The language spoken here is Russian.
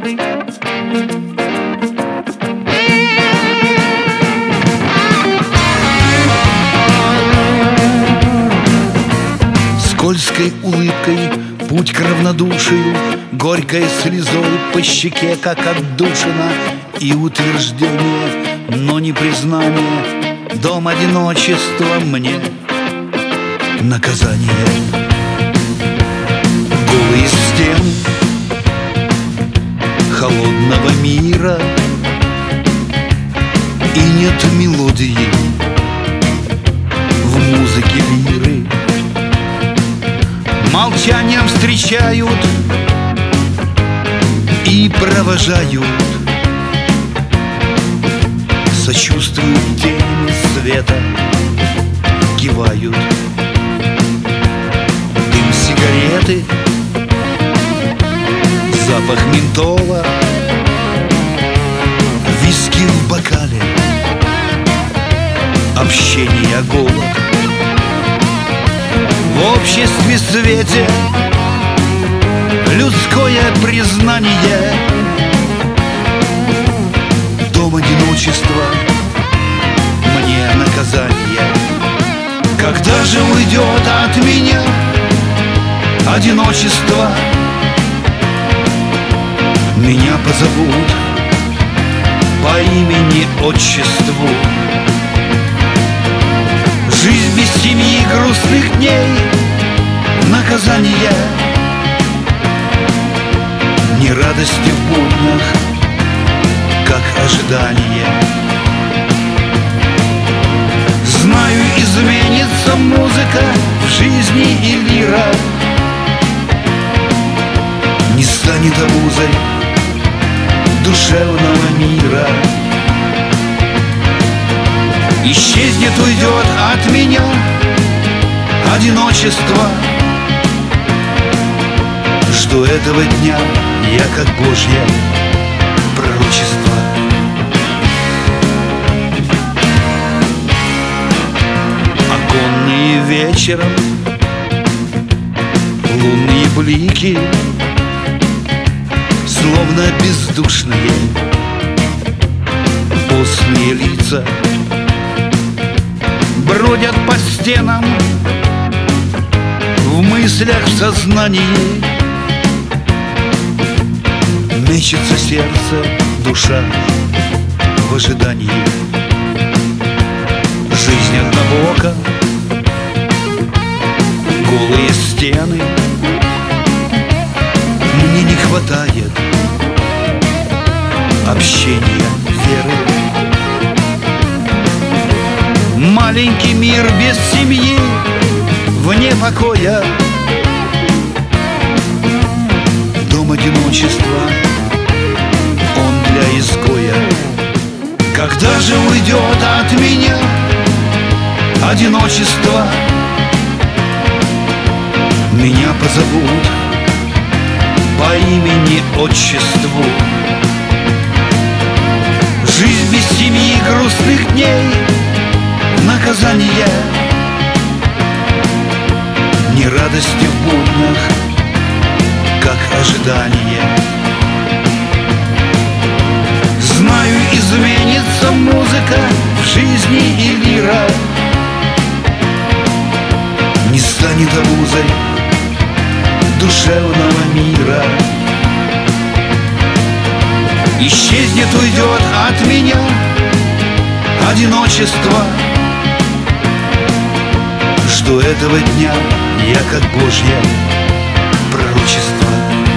Скользкой улыбкой путь к равнодушию, горькой слезой по щеке, как отдушина, и утверждение, но не признание. Дом одиночества мне наказание. Голые стены холодного мира, и нет мелодии в музыке лиры. Молчанием встречают и провожают, сочувствуют тенями света, кивают. Дым сигареты, запах ментола, виски в бокале, общение, голод. В обществе свете людское признание. Дом одиночества мне наказание. Когда же уйдет от меня одиночество? Меня позовут по имени, отчеству. Жизнь без семьи, грустных дней, наказание. Не радости в буднях, как ожидание. Знаю, изменится музыка в жизни и лира, не станет обузой душевного мира. Исчезнет, уйдет от меня одиночество. Жду этого дня я, как Божье пророчество. Оконные вечером лунные блики, словно бездушные постные лица, бродят по стенам в мыслях, в сознании. Мечется сердце, душа в ожидании. Жизнь однобока, голые стены. Мне не хватает общения, веры. Маленький мир без семьи, вне покоя. Дом одиночества, он для изгоя. Когда же уйдет от меня одиночество? Меня позовут по имени, отчеству. Жизнь без семьи, грустных дней, наказание. Не радости в буднях, как ожидание. Знаю, изменится музыка в жизни и лира, не станет обузой душевного мира. Исчезнет, уйдет от меня одиночество. Жду этого дня я, как Божье пророчество.